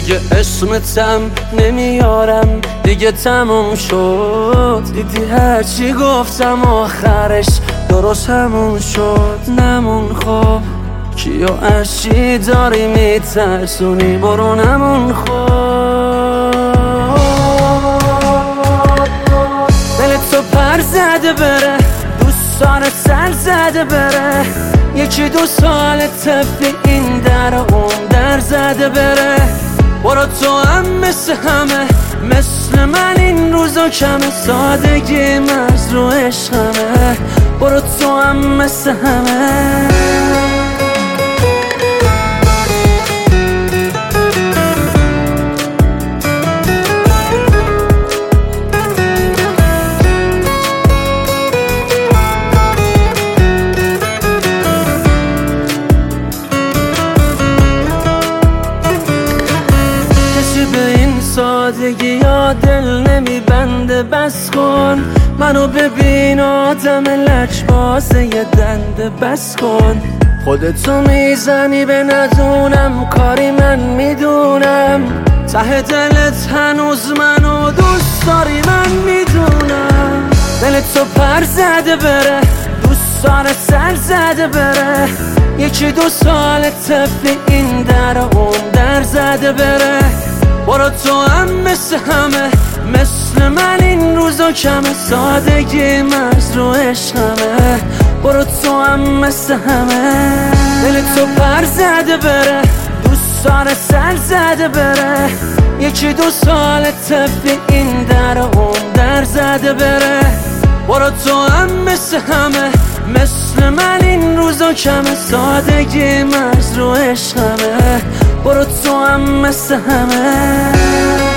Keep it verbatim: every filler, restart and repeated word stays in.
دیگه اسمتم نمیارم، دیگه تموم شد. دیدی هرچی گفتم آخرش درست همون شد. نمون خب کیو اشی داری میترسونی، برو نمون خب. دلت تو پر زده بره، دوستان سر زده بره، یکی دو سال طفلی این در اون در زده بره. برو تو هم مثل همه، مثل من این روزا کمه، سادگی مرز رو عشقمه. برو تو هم مثل همه. سادگی یا دل نمیبنده، بس کن منو ببین آدم لجبازه یه دنده. بس کن خودتو میزنی به ندونم، کاری من میدونم. ته دلت هنوز منو دوست داری من میدونم. دلت تو پر زده بره، دوستان سر زده بره، یکی دو سال طفلی این در اون در زده بره. برو تو هم مثل همه، مثل من این روزا کمه، سادگی مرز رو عشقمه. برو تو هم مثل همه. دلت تو پر زده بره، دوستان سر زده بره، یکی دو سال طفلی این در اون در زده بره. برو تو هم مثل همه، مثل من این روزا کمه، سادگی مرز رو عشقمه. برو تو هم مثل همه.